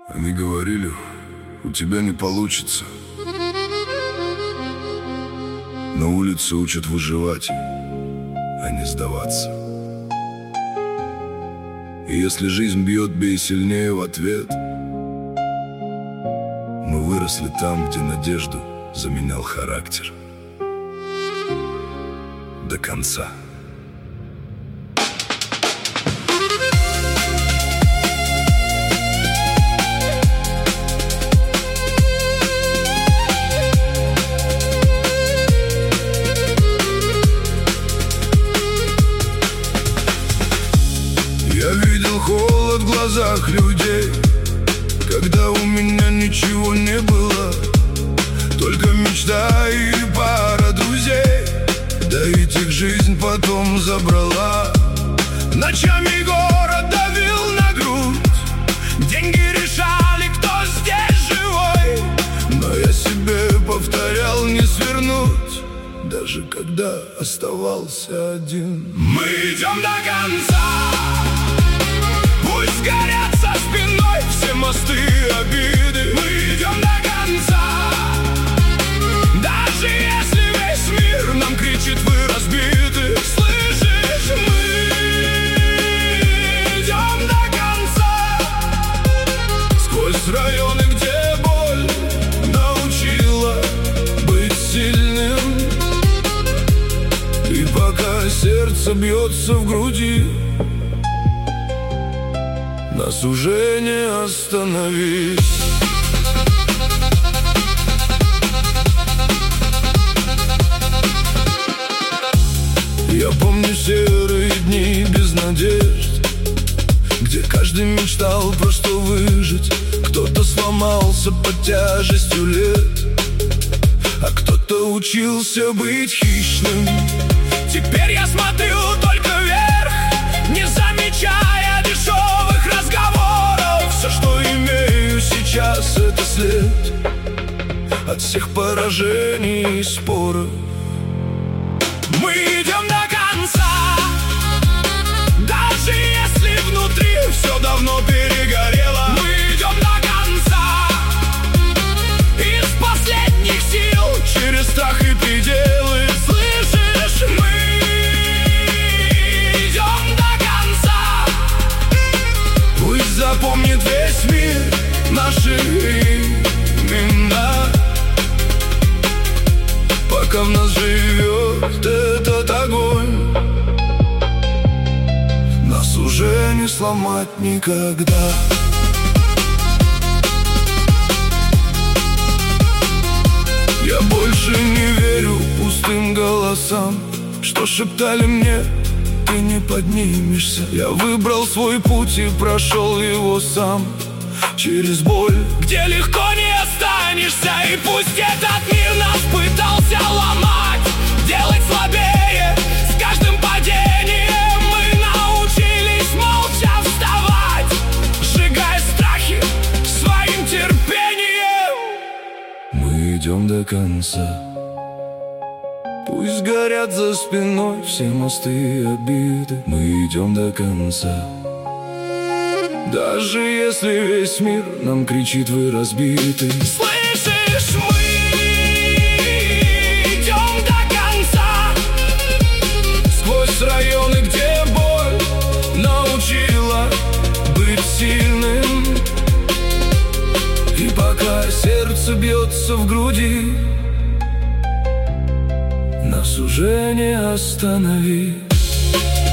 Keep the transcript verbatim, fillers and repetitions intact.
Они говорили, у тебя не получится. На улице учат выживать, а не сдаваться. И если жизнь бьет, бей сильнее в ответ. Мы выросли там, где надежду заменял характер. До конца. Я видел холод в глазах людей, когда у меня ничего не было, только мечта и пара друзей. Да ведь их жизнь потом забрала. Ночами город давил на грудь, деньги решали, кто здесь живой. Но я себе повторял не свернуть, даже когда оставался один. Мы идем до конца. Пусть горят со спиной все мосты обиды. Мы идем до конца. Даже если весь мир нам кричит, вы разбиты. Слышишь, мы идем до конца. Сквозь районы, где боль научила быть сильным. И пока сердце бьется в груди, нас уже не остановить. Я помню серые дни без надежд, где каждый мечтал просто выжить. Кто-то сломался под тяжестью лет, а кто-то учился быть хищным. Теперь я смотрю только вверх, не замечая дешевых разговоров. Все, что имею сейчас, это след от всех поражений и споров. Мы идем до конца, даже если внутри все давно перегорело. Мы идем до конца, из последних сил, через страх и пределы. Слышишь, мы идем до конца. Пусть запомнит весь мир наши имена, пока в нас живет этот огонь, нас уже не сломать никогда. Я больше не верю пустым голосам, что шептали мне: ты не поднимешься. Я выбрал свой путь и прошел его сам, через боль, где легко не останешься. И пусть этот мир нас пытался ломать, делать слабее с каждым падением, мы научились молча вставать, сжигая страхи своим терпением. Мы идем до конца. Пусть горят за спиной все мосты обиды. Мы идем до конца. Даже если весь мир нам кричит, вы разбиты. Слышишь, мы идем до конца. Сквозь районы, где боль научила быть сильным. И пока сердце бьется в груди, нас уже не остановить.